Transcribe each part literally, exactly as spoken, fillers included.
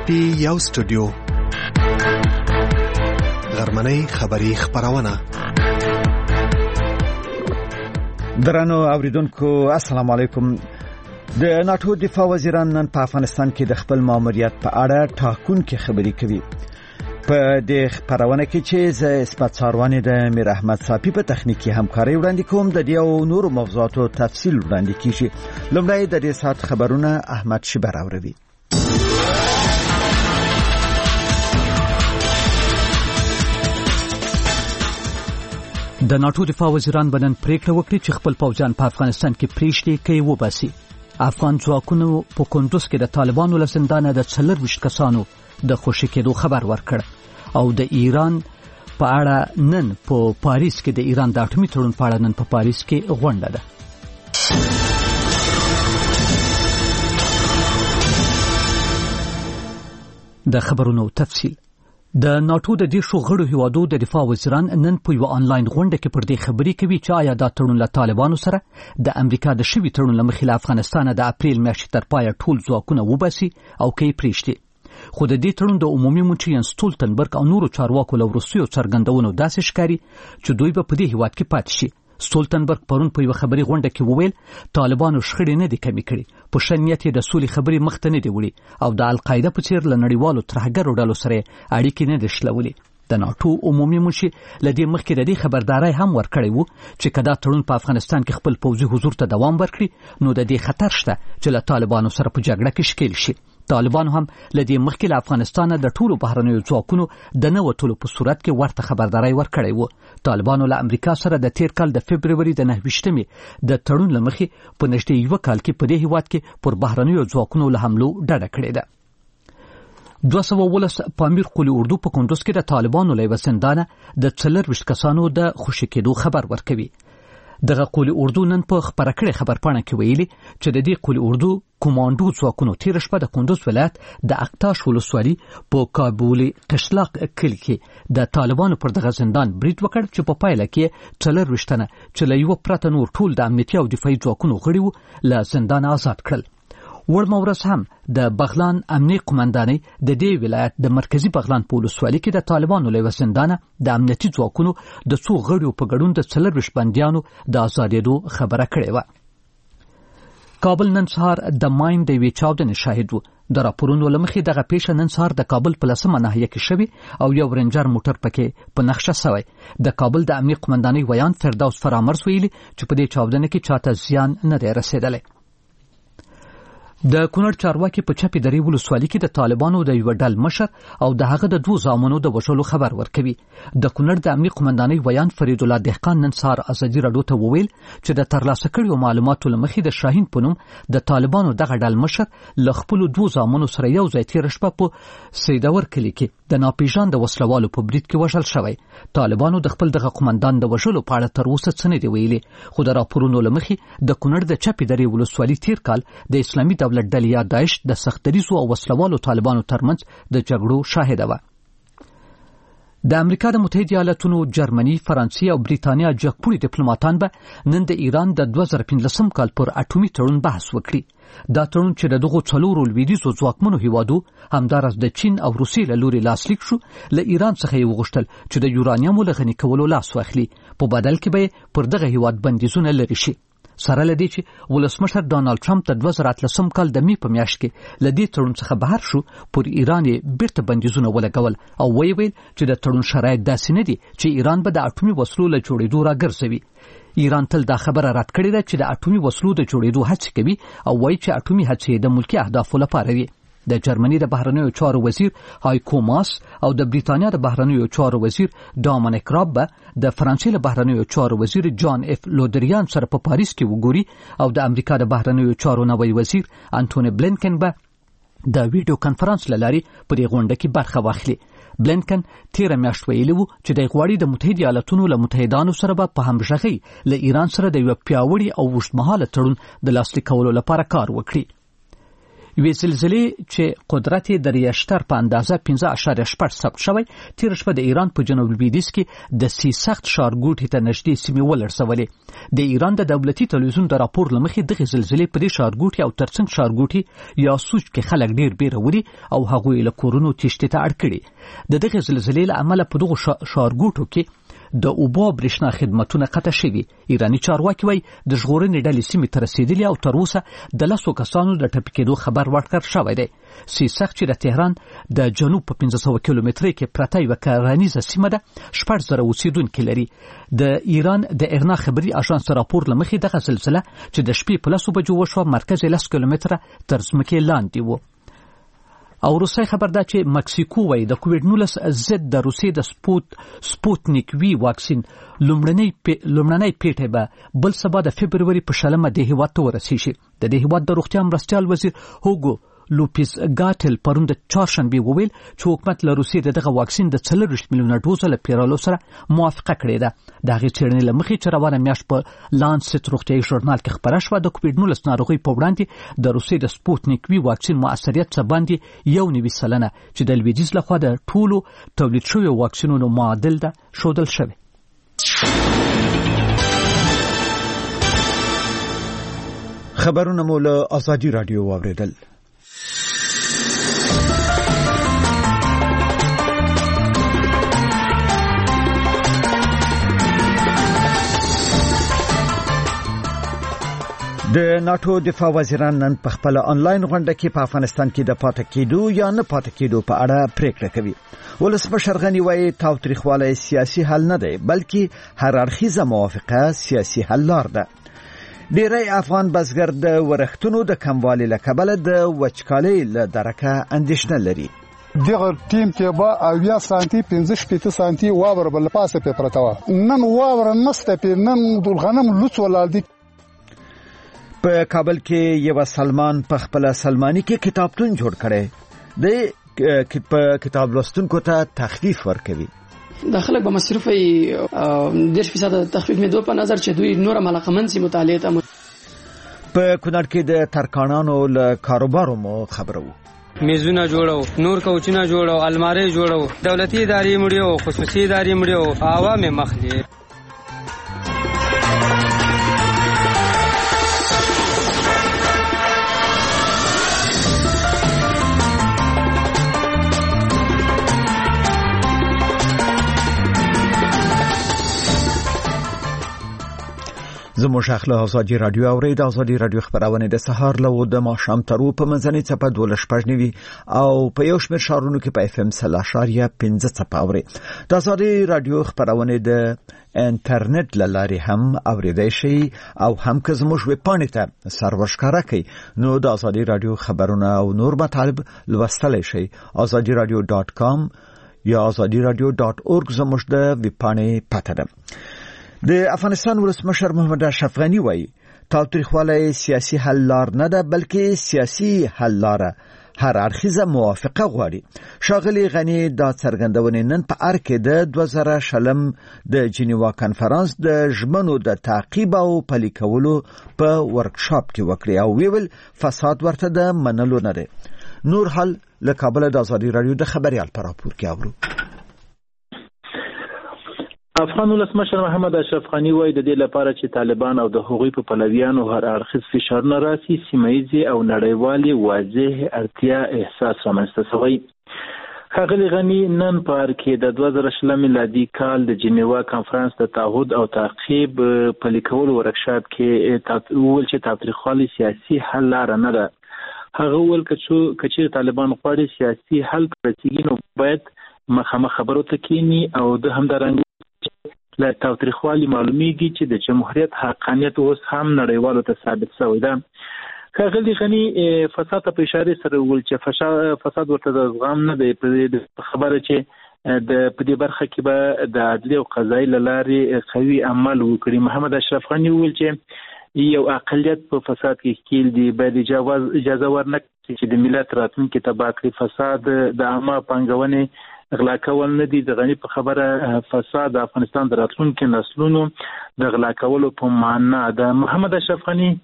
پټي یو سټوډیو غرمنۍ خبری خبرونه. درنو اوریدونکو السلام علیکم. د ناتو دفاع وزیران نن په افغانستان کې د خپل ماموریت په اړه ټاکونکې خبرې کوي. په دې خبرونه کې چې ز اسپات ساروانې د میر احمد صافي په تخنیکی همکاري وړاندې کوم د دې او نور موضوعاتو تفصیل وړاندې کیږي. لومړی د دې سات خبرونه احمد شبر اوروي. د ناتو دفاع وزیران بنن پریکړه وکړه چې خپل پوځیان په افغانستان کې پریشتي کوي وباسي. افغان ځواکونو په کندوز کې د طالبانو له زندانه د څلور ویشت کسانو د خوشي کېدو خبر ورکړ او د ایران په اړه نن په پاریس کې د ایران د اټومي تړون په اړه نن په پاریس کې غونډه ده. د خبرونو تفصیل. د ناتو د دیشو غړو هیوادو د دفاع وزیران نن په یو آنلاین غونډه کې پر دې خبرې کوي چې آیا دا تړون له طالبانو سره د امریکا د شوي تړون له مخې له افغانستان د اپریل میاشتې تر پایه ټول ځواکونه وباسي او کې پریشتي. خو د دې تړون د عمومي منشي یان سټولتنبرګ او نورو چارواکو له وروستیو څرګندونو داسې ښکاري چې دوی به په دې هیواد کې پاتې شي. سټولتنبرګ پرون په یو خبري غونډه کې وویل طالبانو شخړې نه دي کمی کړي، په شنیت د سولې خبري مخته نه دی وړي او د القاعده په څیر له نړیوالو ترهګرو ډلو سره اړیکې نه دي شلولې. د ناتو عمومي منشي لدې مخکې د دې خبرداري هم ورکړی وو چې کدا تړون په افغانستان کې خپل پوځي حضور ته دوام ورکړي نو د دې خطر شته چې له طالبانو سره په جګړه کې شکیل شي. طالبانو هم لدې مخکې له افغانستان د ټولو بهرنیو ځواکونو د نه وټولو په صورت کې ورته خبرداري ورکړی وو. طالبانو له امریکا سره د تیر کال د فبرवरी د نهه ویشتمې د تړون لمخې په نږدې یو کال کې په دې هیواد کې پر بهرنیو ځواکونو له حملو ډډه کړې ده. دوه سوه ولس پامیر قلی اردو په کندوز کې د طالبانو له زندانه د څلور ویشت کسانو د خوشي کېدو خبر ورکوي. دغه قلی اردو نن په خبره کړې خبرپاڼه کې ویلي چې د دې قلی اردو کوماندو ځواکونو تیر شپه د کندوز ولایت د اکتاش ولسوالي په کابل قشلاق کلی کې د طالبانو پر دغه زندان برید وکړ چې په پایله کې څلور ویشتنه چې له یو پرته نور ټول د امنیتي او دفاعي ځواکونو غړي وو له زندان آزاد کړل. وړمه ورځ هم د بغلان امنیي قومندانۍ د دې ولایت د مرکزی بغلان په ولسوالۍ کې د طالبانو له زندانه د امنیتي ځواکونو د څو غړیو په ګډون د څلور ویشت بندیانو د آزادېدو خبره کړې وه. کابل نن سهار د ماین د یوې چاودنې شاهد و. د راپورونو له مخې دغه پیښه نن سهار د کابل په لسمه ناحیه کې شوې او یو رنجر موټر پکې په نقشه سوی. د کابل د امنیي قومندانۍ ویان فردوس فرامرز ویلي چې په دې چاودنه کې چاته زیان نه دی رسېدلی. د کونړ چارواکي په چپې درې ولسوالۍ کې د طالبانو د یو ډل مشر او د هغه د دوه زامنو د وژلو خبر ورکوي. د کونړ د امنیي قومندانۍ ویان فرید الله دهقان نن سهار ازادي راډیو ته وویل چې د ترلاسه کړیو معلوماتو له مخې د شاهین په نوم د طالبانو دغه ډل مشر له خپلو دوه زامنو سره یو ځای تېره شپه په سیدور کلي کې د ناپېژانده وسلوالو په برید کې وژل شوی. طالبانو د خپل دغه قومندان د وژلو په اړه تر اوسه څه نه دي ویلي، خو د راپورونو له مخې د کونړ د چپې درې ولسوالۍ تیر کال د اسلامي دولت ډلې یا داعش د سختدریزو او وسلوالو طالبانو ترمنځ د جګړو شاهده وه. د امریکا د متحده ایالاتونو، جرمني، فرانسې او بریتانیا جګپوړي ډیپلوماټان به نن د ایران د دوه زره پنځلسم کال پر اټومي تړون بحث وکړي. دا تړون چې د دغو څلورو لویدیځو ځواکمنو هیوادو همداراز د چین او روسیې له لوري لاسلیک شو، له ایران څخه یې وغوښتل چې د یورانیمو له غني کولو لاس واخلي، په بدل کې به پر دغه هیواد بندیزونه لري شي. سره لدی چې ولسمشر ډانلډ ټرمپ د دوه زره اتلسم کال د می په میاشت کې لدی تړون څخه بهر شو، پر ایران یې بیرته بندیزونه ولګول او وی ویل چې د تړون شرایط داسې نه دي چې ایران به د اټومي وسلو له جوړېدو راګرځوي. ایران تل دا خبره رد کړې ده چې د اټومي وسلو د جوړېدو هڅې کوي او وایي چې اټومي هڅې د ملکي اهدافو لپاره وي. د جرمني د بهرنیو چارو وزیر هایکو ماس او د بریتانیا د بهرنیو چارو وزیر ډامینیک راب به د فرانسې له بهرنیو چارو وزیر جان اف لودریان سره په پاریس کې وګوري او د امریکا د بهرنیو چارو نوی وزیر انټونی بلینکن به د ویډیو کانفرنس له لارې په دې غونډه کې برخه واخلي. بلینکن تیره میاشت ویلي وو چې د غواړي د متحده ایالاتونو له متحدانو سره به په همغږۍ له ایران سره د یو پیاوړي او اوږدمهاله تړون د لاسلیک کولو لپاره کار وکړي. یوې زلزلې چې قدرت یې د ریشتر په اندازه پنځه اعشاریه شپږ ثبت شوی تېره شپه د ایران په جنوب لویدیځ کې د سیسخت ښارګوټي ته نږدې سیمې ولړزولې. د ایران د دولتي تلویزیون د راپور له مخې دغې زلزلې په دې ښارګوټي او ترڅنګ ښارګوټي یا سوچ کې خلک ډېر بیرولي او هغوی له کورونو تیښتې ته اړ کړي. د دغې زلزلې له امله په دغو ښارګوټو کې د اوبو او برېښنا خدمتونه قطع شوي. ایراني چارواکي وایي د ژغورنې ډلې سیمې ته رسېدلي او تر اوسه د لسو کسانو د ټپي کېدو خبر ورکړل شوی دی. سیسخت چې د تهران د جنوب په پنځه سوه کیلومترۍ کې پرته یوه کرنیزه سیمه ده شپږ زره اوسېدونکي لري. د ایران د اغنا خبري اژانس راپور له مخې دغه زلزله چې د شپې په لسو بجو وشوه مرکز یې لس کیلومتره تر ځمکې لاندې و. او روسي خبر ده چې مکسیکو وایي د کووډ نولس ضد د روسي د سپوت سپوتنیک وی واکسین لومړنی لومړنی پیټه به بل سبا د فبروري په شلمه د هیواد ته ورسیږي. د دې هیواد د روغتیا مرستیال وزیر هوګو لوپیس ګاټل پرون د چهارشنبه وویل چې حکومت له روسیې دغه واکسین د څلور میلیونه ډوزه له پیرالو سره موافقه کړې ده. د هغې څېړنې له مخې چې روانه میاشت په لانست روغتیایي ژورنال کې خپره شوه د کووډ نولس ناروغۍ په وړاندې د روسیې د سپوتنیک وی واکسین مؤثریت څه باندې یو نوي سلنه چې د لویدیځ لخوا د ټولو تولید شویو واکسینونو معادل ده ښودل شوی. خبرونه مو له ازادي رادیو واوریدل. د ناتو دفاع وزیران نن په خپل آنلاین غونډه کې په افغانستان کې د پاتې کېدو یا نه پاتې کېدو په اړه پریکړه کوي. ولسمشر غني وایي تاوتریخوالی سیاسي حل نه دی بلکې هر اړخیزه موافقه سیاسي حل لار ده. ډیری افغان بزګر د ورښتونو د کموالي له کبله د وچکالۍ له درکه اندېښنه لري. دغه ټیم کې به اویا سانتي پنځه شپېته سانتي واور بل پاسه په پرته و. نن واور نسته په نن د غنم لوڅ ولال دي. په کابل کې یو سلمان په خپل سلمانی کې کتابتون جوړ کړي دی. په کتاب لوستونکو ته تخفیف ورکوي. د خلک به مصرف یې دېرش فیصد تخفیف مې دوه په نظر چې دوی نور علاقمند سي مطالعه ته. په کونړ کې د ترکانانو له کاروبارو مو خبرو. میزونه جوړو، نور کوچونه جوړو، الماری جوړو، دولتي ادارې مړیو، خصوصي ادارې مړیو، عوام مخلي. زموږ اخله ازادي رادیو اورید. ازادي رادیو خبرونه د سهار له د ماښام تر په منځنۍ څپه دوه شپږ نیوي او په یو شمېر ښارونو کې په اف ام سل اشاریه پنځه څپه اوري. د ازادي رادیو خبرونه د انټرنیټ لارې هم اوریدای شي او هم که زموږ ویب پاڼې ته سرور ښکاره کوي نو د ازادي رادیو خبرونه او نور مطالب لوستلی شي. ازادي رادیو ډاټ کام یا ازادي رادیو ډاټ اورګ زموږ د ویب پاڼې پته ده. د افغانستان ولسمشر محمد اشرف غني وایي تاوتریخوالی سیاسي حل لار نه ده بلکې سیاسي حل لار هر اړخیزه موافقه غواړي. ښاغلي غني دا څرګندونې نن په ار کې د دوه زره شلم د جنیوا کنفرانس د ژمنو د تعقیب او پلي کولو په ورکشاپ کې وکړي او ویل فساد ورته د منلو نه دی. نور حال له کابل د ازادي رادیو د خبريال پر راپور کې اورو. افغان ولسمشر محمد اشرف غني وایي د دې لپاره چې طالبان او د هغوی په پلویانو هر اړخیز فشارونه راسي سیمایي او نړیوالي واضح اړتیا احساس رامنځته شوی. ښاغلي غني نن په ار کې د دوه زره شلم میلادي کال د جنیوا کنفرانس د تعهد او تعقیب پلي کولو ورکشاپ کې وویل چې تاوتریخوالی سیاسي حل لار نه ده. هغه وویل که طالبان غواړي سیاسي حل پرسیږي نو باید مخامخ خبرو ته کینی او د همدارنګ له تاوتریخوالي معلومیږي چې د جمهوریت حقانیت اوس هم نړیوالو ته ثابت شوی ده. ښاغلي غني فساد ته په اشاره سره وویل چې فساد ورته د زغم نه دی. خبره چې د په دې برخه کې به د عدلي او قضایي له لارې قوي عمل وکړي. محمد اشرف غني وویل چې یو اقلیت په فساد کې ښکیل دی باید اجازه ورنکړي چې د ملت راتلونکي تباه کړي. فساد د عامه پانګونې غلا کول نه دي. د غني په خبره فساد د افغانستان د راتلونکي نسلونو د غلا کولو په معنا ده. محمد اشرف غني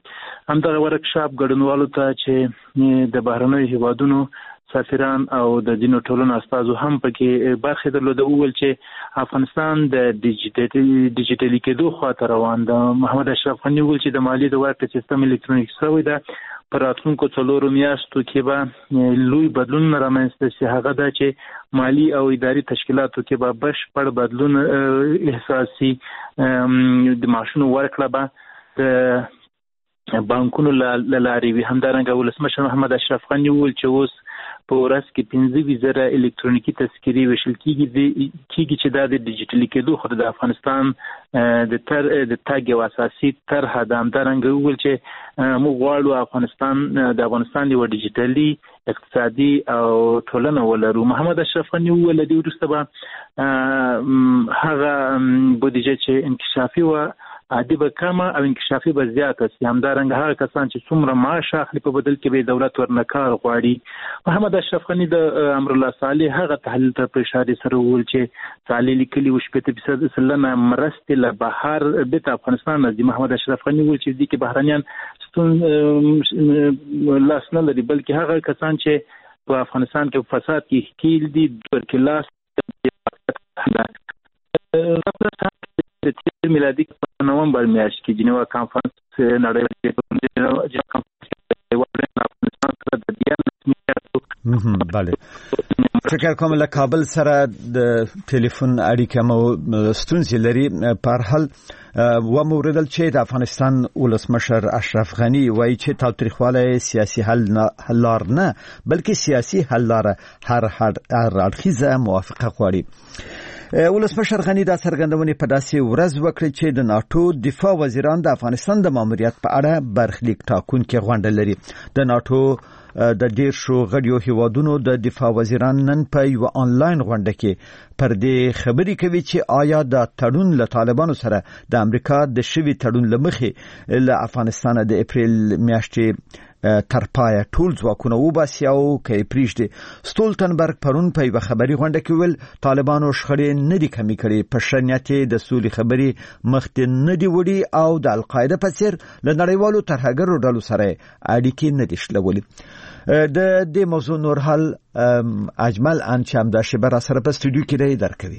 همدغه ورکشاپ ګډونوالو ته چې د بهرنیو هیوادونو سفیران او د دینو ټولنو استازو هم پکې برخه درلوده. وویل چې افغانستان د ډیجیټلي کېدو خواته روان ده. محمد اشرف غني وویل چې د مالیې د ورکړې سیستم الکترونیک شوی ده. په راتلونکو څلورو میاشتو کې به لوی بدلون رامنځته شي. هغه دا چې مالی او اداري تشکیلاتو کې به بشپړ بدلون احساسي. د معاشونو ورکړه به د بانکونو له لارې وي. همدارنګه ولسمشر محمد اشرف غني وویل چې اوس په ورځ کې پنځه زره الکترونیکي تذکرې ویشل کېږي کېږي چې دا د ډیجیټلي کېدو خو د افغانستان د تر د تاګ یو اساسي طرحه ده. همدارنګه وویل چې موږ غواړو افغانستان د افغانستان یو ډیجیټلي اقتصادي او ټولنه ولرو. محمد اشرف غني وویل د وروسته به هغه بودیجه چې انکشافي و عادي به کمه او انکشافي به زیاته سي. همدارنګه هغه کسان چې څومره معاش اخلي په بدل کې به دولت ورنه کار غواړي. محمد اشرف غني د امرالله صالح هغه تحلیل ته په اشاره سره وویل چې صالح لیکلي و شپږ فیصد سلنه مرستې له بهر بیرته افغانستان راځي. محمد اشرف غني وویل چې دې کې بهرنیان ستون لاس نه لري بلکې هغه کسان چې په افغانستان کې فساد کې ښکیل دي ورکې لاس د تیر میلادي په نومبر میاشت کې جنیوا کانفرنس نړیوال افغانستان سره د دیانت میاشتو بله فکر کوم له کابل سره د ټلیفون اړیکه مو ستونزې لري. په هر حال و موردل چې د افغانستان ولسمشر اشرف غني وایي چې تاوتریخوالی سیاسي حل لار نه بلکې سیاسي حل لار هر هر اړخیزه موافقه غواړي. ولسمشر غني دا څرګندونې په داسې ورځ وکړه چې د ناتو دفاع وزیران د افغانستان د ماموریت په اړه برخلیک ټاکونکي غونډه لري. د ناتو د ډیر شو غړیو هیوادونو د دفاع وزیران نن په یو آنلاین غونډه کې پر دې خبرې کوي چې آیا د تړون له طالبانو سره د امریکا د شوي تړون لمخې له افغانستان د اپریل میاشتې تر پایه ټول ځواکونه وباسي او کې پریږدي. ستولتنبرګ پرون په یو خبري غونډه کې ویل طالبانو شخړې نه دي کمی کړي، په شنیت د سولې خبري مخته نه دی وړي او د القاعده په څیر له نړیوالو ترهګرو ډلو سره اړیکې نه دي شلولي. د دې موضوع نور حل اجمل انچام د شبر سره په استودیو کې دی درکوي.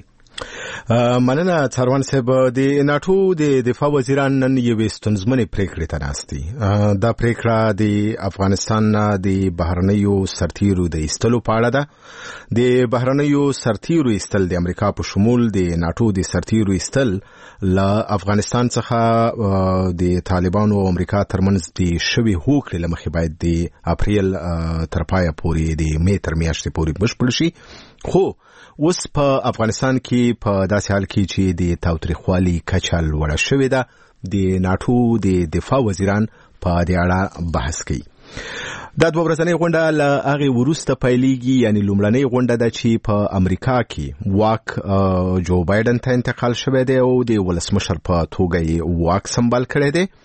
مننه څاروان صاحب. د ناتو د دفاع وزیران نن یو ستونزمنې پریکړې ته ناستي. دا پریکړه د افغانستان د بهرنیو سرتیرو د ایستلو په اړه ده. د بهرنیو سرتیرو ایستل د امریکا په شمول د ناتو د سرتیرو ایستل له افغانستان څخه د طالبانو او امریکا ترمنځ د شوي هوکړې له مخې باید د اپریل تر پایه پورې د می تر میاشتې پورې بشپړ شي. خو اوس په افغانستان کې په داسې حال کې چې د تاوتریخوالي کچه لوړه شوې ده، د ناتو د دفاع وزیران په دې اړه بحث کوي. دا دوه ورځنۍ غونډه له هغې وروسته پیلېږي، یعنې لومړنۍ غونډه ده چې په امریکا کې واک جو بایډن ته انتقال شوی دی او د ولسمشر په توګه یې واک سمبال کړی دی.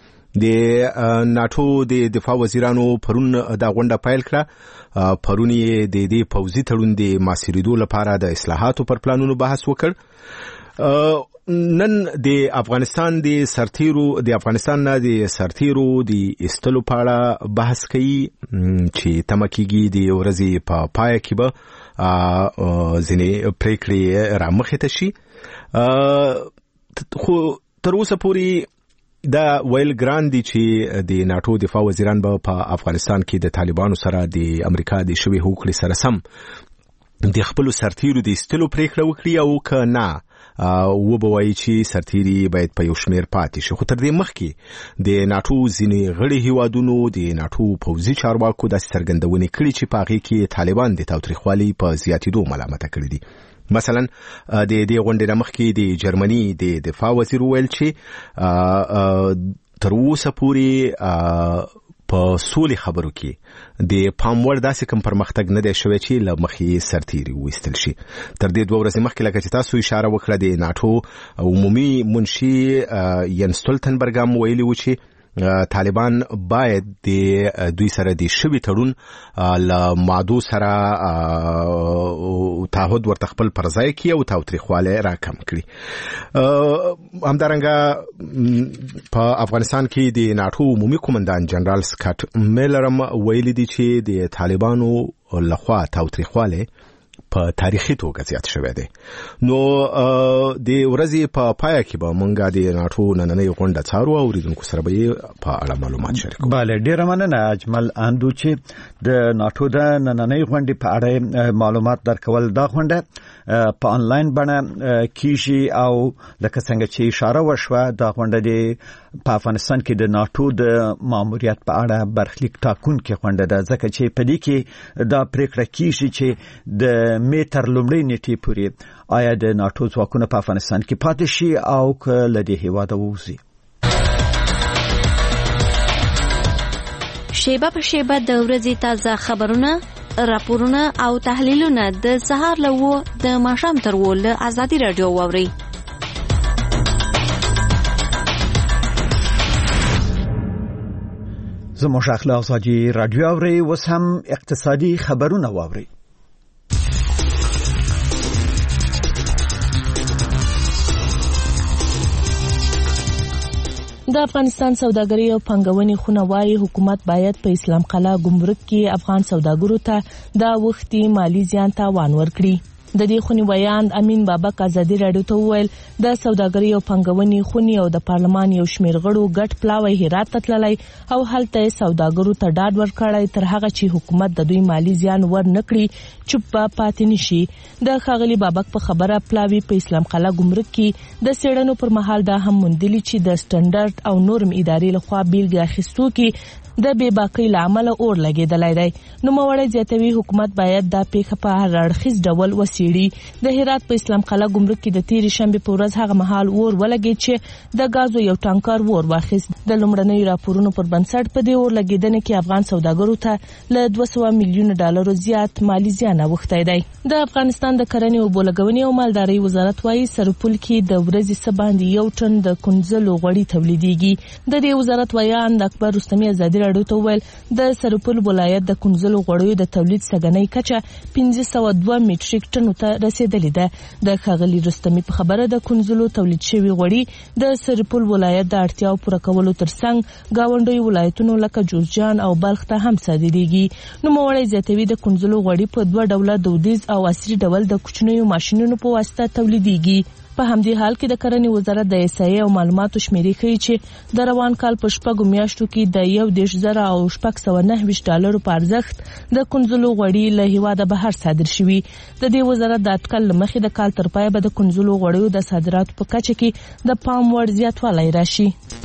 د ناتو د دفاع وزیرانو پرون دا غونډه پیل کړه. پرون یې د دې پوځي تړون د ماسیریدو لپاره د اصلاحاتو پر پلانونو بحث وکړ. نن د افغانستان د سرتیرو د افغانستان نه د سرتیرو د ایستلو په اړه بحث کوي چې تمه کېږي د ورځې په پای کې به ځینې پریکړې رامخې ته شي. خو تر اوسه پورې دا ویل ګران دي چې د ناتو دفاع وزیران به په افغانستان کې د طالبانو سره د امریکا د شوي هوکړې سره سم د خپلو سرتیرو د ایستلو پریکړه وکړي او که نه وبوایي چې سرتیري باید په یو شمیر پاتې شي. خو تر دې مخکې د ناتو ځینې غړي هیوادونو د ناتو پوځي چارواکو داسې څرګندونې کړي چې په هغې کې طالبان د تاوتریخوالي په زیاتېدو ملامته کړي دي. مثلا د دې غونډې نه مخکې د جرمني د دفاع وزیر ویل چې تر اوسه پورې په سولې خبرو کې د پام وړ داسې کوم پرمختګ نه دی شوی چې له مخې سرتیري وایستل شي. تر دې دوه ورځې مخکې لکه چې تاسو اشاره وکړه د ناتو عمومي منشي ین ستولتنبرګ هم ویلي و چې طالبان باید د دوی سره د شوی تړون ل مادو سره تعهد ورته خپل پرځای کړي او تاوتریخواله راکم کړي. همدارنګه په افغانستان کې د ناتو عمومي قومندان جنرال سکاټ میلرم ویلي دی چې د طالبانو لخوا تاوتریخواله په تاریخي توګه زیات شوی دی. نو د ورځې په پای کې به مونږه د ناتو نننۍ غونډه څارو او ریدونکو سره به په اړه معلومات شریکو. بله، ډیره مننه اجمل اندو چې د ناتو د نننۍ غونډې په اړه معلومات درکول. دا غونډه په انلاین بڼه کیږي او لکه څنګه چې اشاره وشوه دا غونډه د په افغانستان کې د ناتو د ماموریت په اړه برخلیک ټاکونکې غونډه ده، ځکه چې په دې کې دا پریکړه کیږي چې د مې تر لومړۍ نیټې پورې آیا د ناتو ځواکونه په افغانستان کې پاتې شي او که له دې هېواده ووځي. شیبه په شیبه د ورځې تازه خبرونه، راپورونه او تحلیلونه د سهار له و د ماښام تر و له ازادي راډیو واورئ. زموږ اخلاق ازادي راډیو اورئ. اوس هم اقتصادي خبرونه واورئ. د افغانستان سوداګري او پنګونې خونه وايي حکومت باید په اسلام قلعه ګمرک کې افغان سوداګرو ته دا وختي مالی زیان تاوان ورکړي. د دې خونې ویاند امین بابک ازادي راډیو ته وویل د سوداګري او پنګونې خونې او د پارلمان یو شمېر غړو ګډ پلاوی هرات ته تللی او هلته سوداګرو ته ډاډ ورکړی تر هغه چې حکومت د دوی مالی زیان ور نکړي چوپ پاتې نشي. د ښاغلي بابک په خبره پلاوی په اسلام قلعه ګمرک کې د څېړنو پر مهال دا هم موندلي چې د سټنډرډ او نورم ادارې لخوا بیلګې اخیستو کې د بې باکۍ له امله اور لګېدلی دی. نوموړی زیاتوي حکومت باید دا پیښه په هر اړخیز ډول وڅېړي. د هرات په اسلام قلعه ګمرک کې د تېرې شنبې په ورځ هغه مهال اور ولګېد چې د ګازو یو ټانکر اور واخیست. د لومړنیو راپورونو پر بنسټ په دې اور لګېدنې کې افغان سوداګرو ته له دوه سوه میلیونه ډالرو زیات مالی زیان اوښتی دی. د افغانستان د کرنې، اوبو لګونې او مالدارۍ وزارت وايي سرپل کې د ورځې څه باندې یو ټن د کنځلو غوړي تولیدېږي. د دې وزارت ویاند اکبر رستمي ازادي راډیو ته وویل د سرپل ولایت د کنځلو غوړیو د تولید سږنۍ کچه پنځه سوه دوه میټریک ټنو ته رسیدلې ده. د ښاغلي رستمي په خبره د کنځلو تولید شوي غوړي د سرپل ولایت د اړتیاو پوره کولو ترڅنګ ګاونډیو ولایتونو لکه جوزجان او بلخ ته هم صادریږي. نوموړی زیاتوي د کنځلو غوړي په دوه ډوله دودیز او عصري ډول د کوچنیو ماشینونو په واسطه تولیدېږي. په همدې حال کې د کرنې وزارت د احصایې او معلوماتو شمیرې ښیي چې د روان کال په شپږو میاشتو کې د یو دېرش زره او شپږ سوه نهه ویشت ډالرو په ارزښت د کنځلو غوړي له هېواده بهر صادر شوي. د دې وزارت د اټکل له مخې د کال تر پایه به د کنځلو غوړیو د صادراتو په کچه کې د پام وړ زیاتوالی راشي.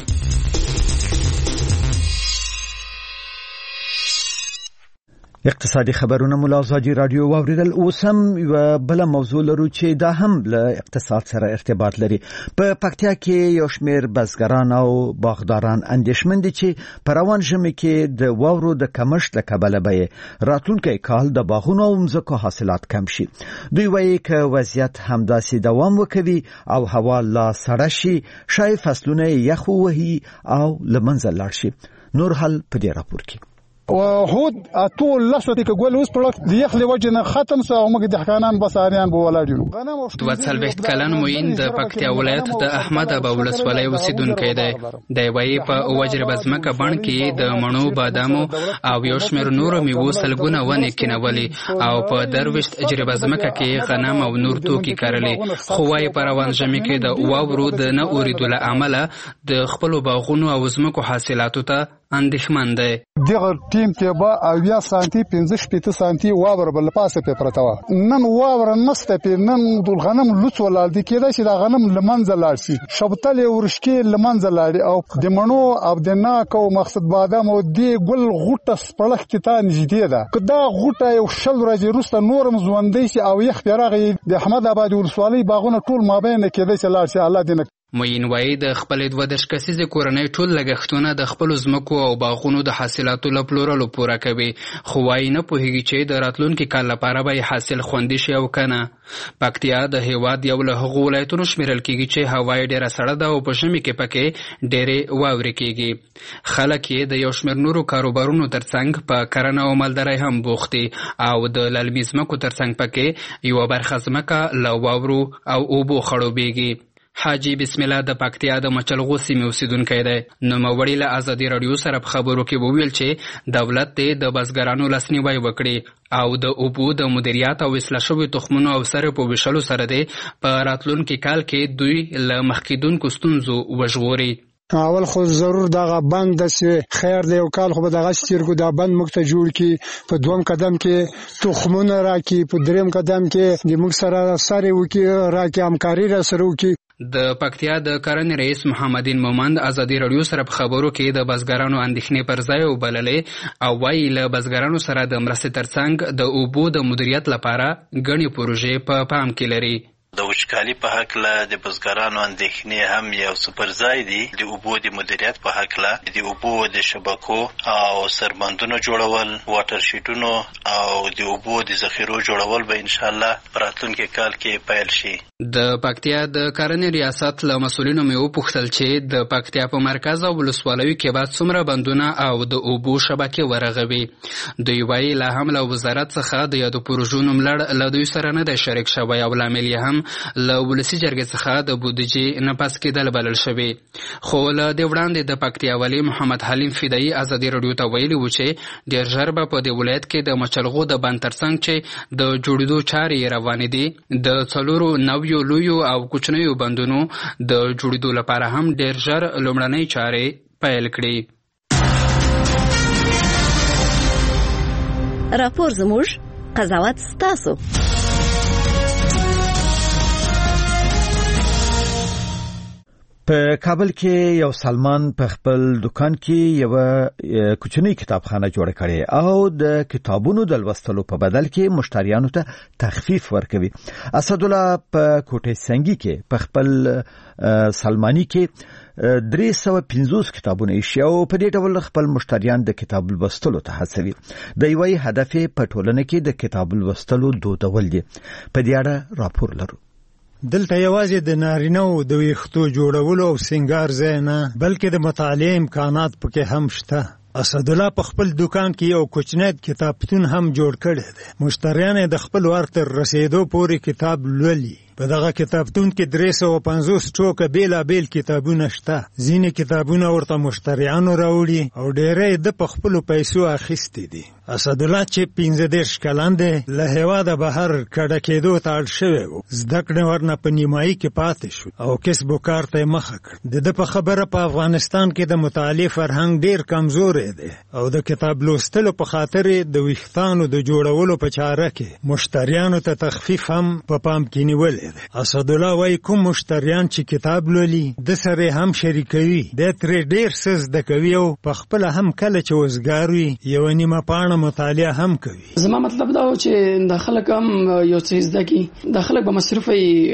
اقتصادي خبرونه مو له ازادي راډیو واوریدل. اوس هم یوه بله موضوع لرو چې دا هم له اقتصاد سره ارتباط لري. په پکتیا کې یو شمېر بزګران او باغداران اندېښمن دي چې په روان ژمي کې د واورو د کمښت له کبله به راتلونکی کال د باغونو او مځکو حاصلات کم شي. دوی وایي که وضعیت همداسې دوام وکوي او هوا لا سړه شي شاید فصلونه یخ ووهي او له منځه لاړ شي. نور حل په دې راپور کې هود ټول لاسو ته ګول اوس په د یخ له وجه نه ختم سو او موږ د حکانان بساریان به ولاړو. دوه څلوېښت کلن موین د پکتیا ولایت د احمد ابا ولسوالۍ اوسیدونکی دی. د وایي په وجربه ځمکه بڼ کې د مڼو، بادامو او یو شمېر نورو میوو سلګونه ونې کینولې او په درویشت جریبه ځمکه کې غنم او نور توکي کرلې. خو وایي په روان ژمي کې د واورو د نه اورېدو له امله د خپلو باغونو او ځمکو حاصلاتو ته اندېښمن دی. دغه ټیم کې به اویا سانتي پنځه شپېته سانتي واور بل پاسه په پرتا و. نن واور نسته په نن د غنم لوڅ ولال دي کېدا چې دا غنم لمنځه لاړ شي. شبتل ورشکې لمنځه لاړ او د مڼو او د ناک او مقصد بادام او دی ګل غوټه سپړخ کې تا نږدې ده. کدا غوټه یو شل ورځې وروسته نورم ځوندې شي او یخ پیراغې د احمد آباد ولسوالۍ باغونه ټول مابین کېدای چې لاړ شي. الله دې موین وای د خپل دوه دېرش کسیزې کورنۍ ټول لګښتونه د خپل ځمکو او باغونو د حاصلاتو له پلورلو پوره کوي، خو وای نه پوهیږي چې د راتلونکي کال لپاره به حاصل خوندي شي او کنه. پکتیا د هیواد یو له هغو ولایتونو شمیرل کیږي چې هوا یې ډیره سړه ده او په ژمي کې پکې ډیرې واورې کیږي. خلک یې د یو شمېر نورو کاروبارونو ترڅنګ په کرنه او مالدارۍ هم بوخت دي او د للمي ځمکو ترڅنګ پکې یوه برخه ځمکه له واورو او اوبو خړوبیږي. حاجی بسم الله د پکتیا د مچلغو سیمې اوسیدونکی دی. نوموړي له ازادي راډیو سره په خبرو کې وویل چې دولت دې د بزګرانو لاسنیوی وکړي او د اوبو د مدیریت او اصلاح شویو تخمونو او سره په ویشلو سره دې په راتلونکي کال کې دوی له مخکېدونکو ستونزو وژغوري. اول خو ضرور دغه بند داسې خیر دی، یو کال خو به دغسې تېر کړو، دا بند موږ ته جوړ کړي، په دویم قدم کې تخمونه راکړي، په دریم قدم کې د موږ سره سرې وکړي، راکړي همکاري را سره وکړي. د پکتیا د کرنې رئیس محمدین مومند ازادي راډیو سره په خبرو کې د بزګرانو اندېښنې پر ځای وبللې او وایي له بزګرانو سره د مرستې ترڅنګ د اوبو د مدیریت لپاره ګڼې پروژې په پام کې لري. د وچکالي په هکله د بزګرانو اندېښنې هم یو څه پر ځای دي. د اوبو د مدیریت په هکله د اوبو د شبکو او سربندونو جوړول، واټر شیټونو او د اوبو د ذخیرو جوړول به انشاءالله په راتلونکي کال کې پیل شي. د پکتیا د کرنې ریاست له مسؤلینو مې وپوښتل چې د پکتیا په مرکز او ولسوالیو کې باید څومره بندونه او د اوبو شبکې ورغوي. دوی وایي لا هم له وزارت څخه د یادو پروژو نوملړ له دوی سره نه دی شریک شوی او لامل یې هم له ولسي جرګې څخه د بودیجې نه پاس کېدل بلل شوی. خو له دې وړاندې د پکتیا والي محمد حلیم فدایي ازادي راډیو ته ویلي و چې ډېر ژر به په دې ولایت کې د مچلغو د بند ترڅنګ چې د جوړېدو چارې روانې دي د څلورو نویو لویو او کوچنیو بندونو د جوړېدو لپاره هم ډېر ژر لومړنۍ چارې پیل کړي. راپور زموږ، قضاوت ستاسو. په کابل کې یو سلمان په خپل دکان کې یو کوچنی کتابخانه جوړه کړې او د کتابونو د لوستلو په بدل کې مشتریانو ته تخفیف ورکوي. اسد الله په کوټه سنگي کې په خپل سلمانی کې درې سوه پنځوس کتابونه ایښي او په دې ډول خپل مشتریان د کتاب لوستلو ته هڅوي. د یوې هدف په ټولنه کې د کتاب لوستلو دودول دي. په دې اړه راپور لرو. دلته یوازې د نارینه‌و د ویښتو جوړولو او سینګار ځای نه بلکې د مطالعې امکانات پکې هم شته. اسد الله په خپل دکان کې یو کوچنی کتابتون هم جوړ کړی دی. مشتریان د خپل وخت رسیدو پورې کتاب لولي. په دغه کتابتون کې درې سوه پنځوس ټوکه بیلابیل کتابونه شته. ځینې کتابونه ورته مشتریانو راوړي او ډېری د په خپلو پیسو اخیستي دي. اسد الله چې پنځه دېرش کلن دی له هېواده بهر کډه کېدو ته اړ شوی و. زده کړې ورنه په نیمایي کې پاتې شو او کسب و کار ته یې مخه کړ. د ده په خبره په افغانستان کې د مطالعې فرهنګ ډېر کمزوری دی او د کتاب لوستلو په خاطر د ویښتانو د جوړولو په چاره کې مشتریانو ته تخفیف هم په پام کې نیولی. اسد الله وايي کوم مشتریان چې کتاب لولي د سره هم شریکوي د ترې ډیر څه زده کوي او په خپل هم کله چې وزګار وي یو نیمه پاڼه مطالعه هم کوي. زما مطلب دا و چې د خلک هم یو څه زده کوي، د خلک به مصرف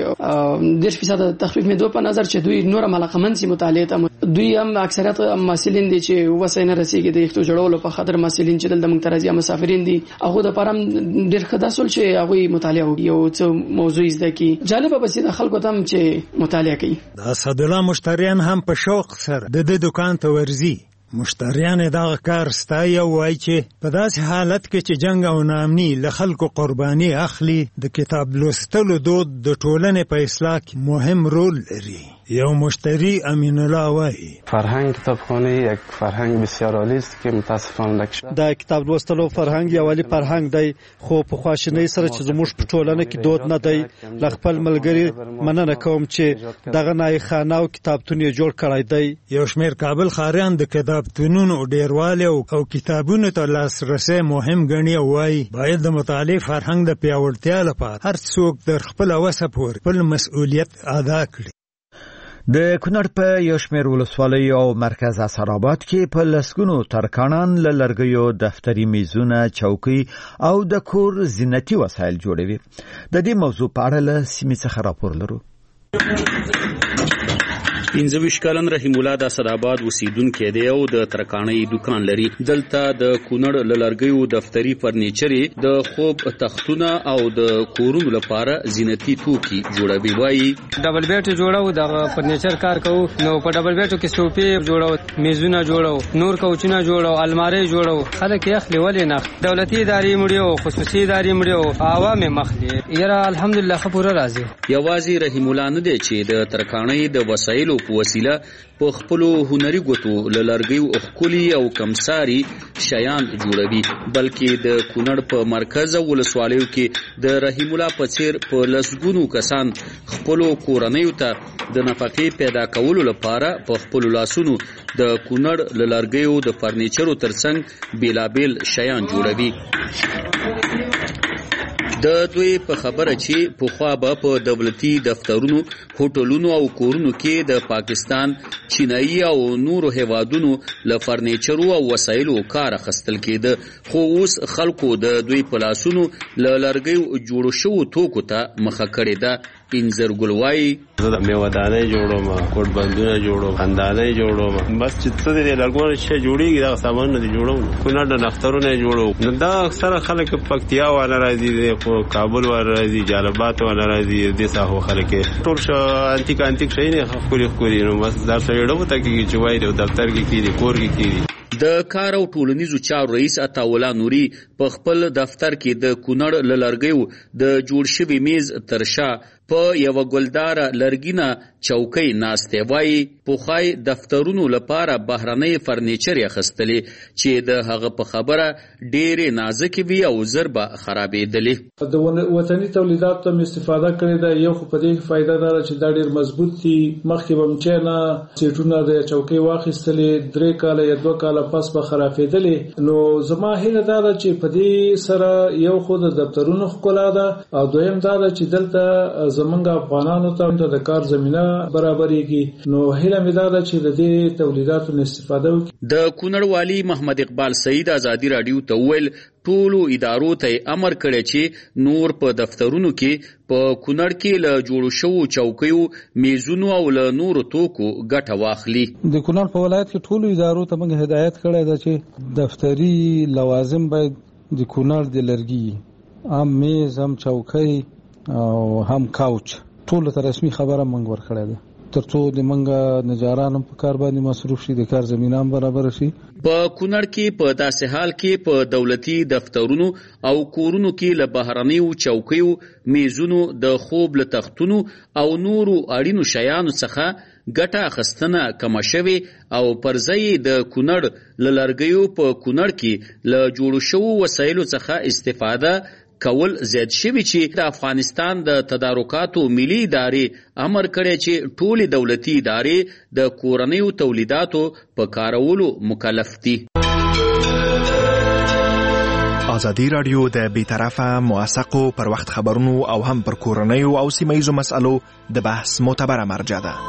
یې دېرش فیصد تخفیف مې دوه په نظر چې دوی نور علاقمند سي مطالعه ته. دوی هم اکثریت محصلین دي چې وسه نه رسیږي د یختو جوړولو په خاطر محصلین چې دلته موږ ترازی مسافرین دي هغه د پرم ډیر خداسول چې هغه مطالعه وکړي او څه موضوع زده کوي. جالب به سي د خلکو تم چې مطالعه کوي. د اسد الله مشتریان هم په شوق سره د دې دکان ته ورځي. مشتریان دغه کار ستایي او وایي چې په داسې حالت کې چې جنګ او ناامني له خلکو قرباني اخلي د کتاب لوستلو دود د ټولنې په اصلاح کې مهم رول لري. یو مشتری امین الله وایي فرهنگ کتابخانه یک فرهنگ بسیار عالی است که متاسفانه لکه دا کتاب لوستلو فرهنگ یو عالی فرهنگ دی خو په خواشینۍ سره چې زموږ په ټولنه کې دود نه دی. ل خپل ملګری مننه کوم چې دغه نای خانه او کتابتون یې جوړ کړی دی. یو شمېر کابل ښاریان د کتابتونونو ډیروالی او کتابونو ته لاسرسی مهم ګڼي او وایي باید د مطالعې فرهنګ د پیاوړتیا لپاره هر څوک در خپل وسه پورې خپل مسؤلیت ادا کړي. د کونړ په یو شمېر ولسوالیو او مرکز اسراباد کې په لسګونو ترکاڼان له لرګیو دفتري میزونه، چوکۍ او د کور زینتي وسایل جوړوي. د دې موضوع په اړه له سیمې څخه راپور لرو. پنځه ویشت کلن رحیم الله د اسداباد اوسیدونکی دی او د ترکاڼۍ دکان لري. دلته د کونړ له لرګیو دفتري فرنیچرې د خوب تختونه او د کورونو لپاره زینتي توکي جوړوي. وایي ډبل بیټ جوړو د فرنیچر کار کوو، نو په ډبل بیټو کې صوفې جوړو، میزونه جوړو، نور کوچونه جوړو، الماری جوړو. خلک یې اخلي ولې نه؟ دولتي ادارې مړیو، خصوصي ادارې مړیو، عوام مخلي. یاره الحمدلله خبره راځي. یوازې رحیم الله نه دی چې د ترکاڼۍ د وسایلو په وسیله په خپل هنري ګوتو له لرګیو ښکلي او کمساري شیان جوړوي، بلکې د کونړ په مرکز او ولسوالیو کې د رحیم الله په څیر په لسګونو کسان خپل کورنیو ته د نفقې پیدا کولو لپاره په خپل لاسونو د کونړ له لرګیو د فرنیچرو ترڅنګ بیلابیل شیان جوړوي. د دوی په خبره چې پخوا به په دولتي دفترونو، هوټلونو او کورونو کې د پاکستان، چینایي او نورو هیوادونو له فرنیچرو او وسایلو کار اخیستل کېده، خو اوس خلکو د دوی په لاسونو له لرګیو جوړو شوو توکو ته مخه کړې ده. انځر ګل وایي زه د میوهدانۍ جوړوم، کوټ بندونه جوړوم، خندانۍ جوړوم، بس چې څه دې لرګونه شی جوړېږي دا سامانونه دې جوړوم. کونړ د نخترونه جوړوم. نو دا اکثره خلک پکتیا والا راځي، خو کابل والا راځي، جلبات والا راځي، دې ساحو خلک ټول شو انتیک انتیک شي نه خوري خوري. نو بس دا څه یو ته کې چې وایي د دفتر کې کېږي، کور کې کېږي. د کار او ټولنیزو چارو رئیس عطاالله نوري په خپل دفتر کې د کونړ له لرګیو د جوړ شوي میز تر شا په یوه ګلداره لرګینه چوکۍ ناستی. وایي پخوای دفترونو لپاره بهرنۍ فرنیچر اخیستلې چې د هغه په خبره ډېرې نازکې وي او زر به خرابېدلې. د وطني تولیداتو ته استفاده کړې ده. یو خو په دې فایده ده چې دا ډېر مضبوط دي. مخکې به م چې نه سیټونه د چوکۍ واخیستلې، درې کاله یا دوه کاله پس به خرابېدلې. نو زما هیله دا ده چې په دې سره یو خو د دفترونو ښکلا ده او دویم دا ده چې دلته زمونږ افغانانو ته د کار زمینه برابرېږي. نو هیله مې دا ده چې د دې تولیداتو نه استفاده وکړي. د کونړ والي محمد اقبال سعید ازادي راډیو ته وویل ټولو ادارو ته امر کړی چې نور په دفترونو کې په کونړ کې له جوړو شوو چوکیو، میزونو او له نورو توکو ګټه واخلي. د کونړ په ولایت کې ټولو ادارو ته موږ هدایت کړی ده چې دفتري لوازم باید د کونړ د لرګي، هم میز، هم چوکۍ او هم کاوچ، ټولو ته رسمي خبره موږ ورکړې ده ترڅو د موږ نجاران هم په کار باندې مصروف شي، د کار زمینه هم برابر شي. په کونړ کې په داسې حال کې په دولتي دفترونو او کورونو کې له بهرنیو چوکیو، میزونو، د خوب له تختونو او نورو اړینو شیانو څخه ګټه اخیستنه کمه شوې او پر ځای د کونړ له لرګیو په کونړ کې له جوړو شوو وسایلو څخه استفاده کول زیات شوی چې د افغانستان د تدارکاتو ملي ادارې امر کړی چې ټولې دولتي ادارې د کورنیو تولیداتو په کارولو مکلف دي. ازادي راډیو د بیطرفه، موثقو پر وخت خبرونو او هم پر کورنیو او سیمه‌ییزو مسألو د بحث معتبره مرجع ده.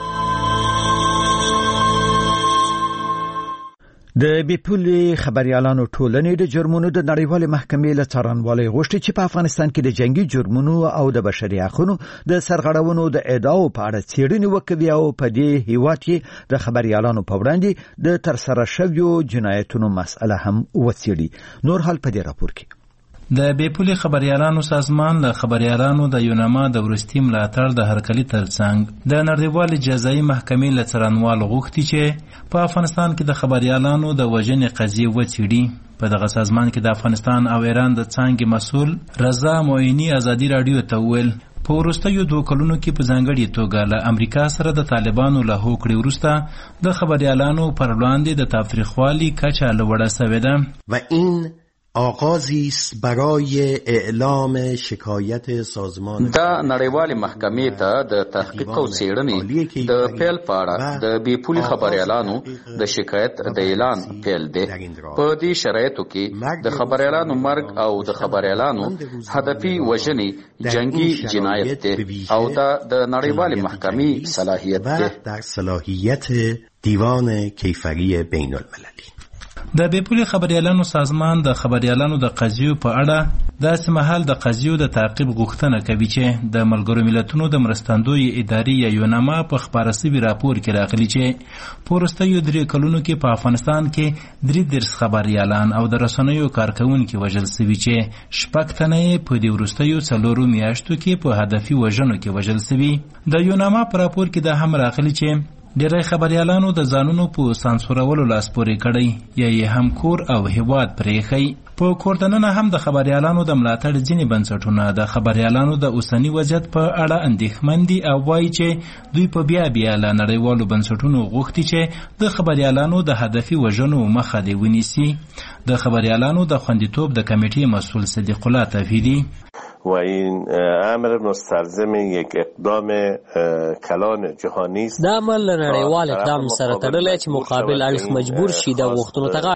د بیپولي خبريالانو ټولنې د جرمونو د نړیوال محکمې له څارنوالۍ غوښتي چې په افغانستان کې د جنگي جرمونو او د بشري حقوقو د سرغړونو د ادعاو په اړه څېړنې وکړي او په دې هیواد کې د خبريالانو په وړاندې د ترسره شویو جنایتونو مسأله هم وڅېړي. نور حال په دې راپور کې. د بیپولي خبريالانو سازمان له خبريالانو د یوناما د ورستي ملاتړ د هرکلي ترڅنګ د نړیوال جزایي محکمې له څارنوال غوښتي چې په افغانستان کې د خبريالانو د وژنې قضیې وڅېړي. په دغه سازمان کې د افغانستان او ایران د څانګې مسؤل رضا معینی ازادي راډیو ته وویل په وروستیو دوه کلونو کې په ځانګړې توګه له امریکا سره د طالبانو له هوکړې وروسته د خبريالانو پر وړاندې د تاوتریخوالي کچه لوړه شوې ده و این آغازی است برای اعلام شکایت سازمان. دا نړیوالې محکمې ته د تحقیق او څېړنې د پیل په اړه د بیپولي خبريالانو د شکایت د اعلان پیل دی. په دې شرایطو کې د خبريالانو مرګ او د خبريالانو هدفي وژنې جنگي جنایت دی او دا د نړیوالې محکمې صلاحیت دی. در صلاحیت دیوان کیفری بین المللی. د بېپولي خبريالانو سازمان د خبريالانو د قضیو په اړه داسې مهال د قضیو د تعقیب غوښتنه کوي چې د ملګرو ملتونو د مرستندوی ادارې یا یوناما په خپاره سوي راپور کې راغلي چې په وروستیو درې کلونو کې په افغانستان کې درې دېرش خبریالان او د رسنیو کارکوونکي وژل سوي چې شپږ تنه یې په دې وروستیو څلورو میاشتو کې په هدفي وژنو کې وژل سوي. د یوناما په راپور کې دا هم راغلي چې ډېری خبریالانو د ځانونو په سانسورولو لاس پورې کړی یا یې هم کور او هیواد پرېښی. په کوردننه هم د خبریالانو د ملاتړ ځینې بنسټونه د خبریالانو د اوسني وضعیت په اړه اندېښمن دي او وایي چې دوی په بیا بیا له نړیوالو بنسټونو غوښتي چې د خبریالانو د هدفي وژنو مخه دې ونیسي. د خبریالانو د خوندیتوب د کمیټې مسئول صدیق الله توحیدی و این امر مستلزم یک اقدام کلان جهانی است. دا عمل له نړیوال اقدام سره تړلی چې مقابل اړخ مجبور شي د غوښتنو ته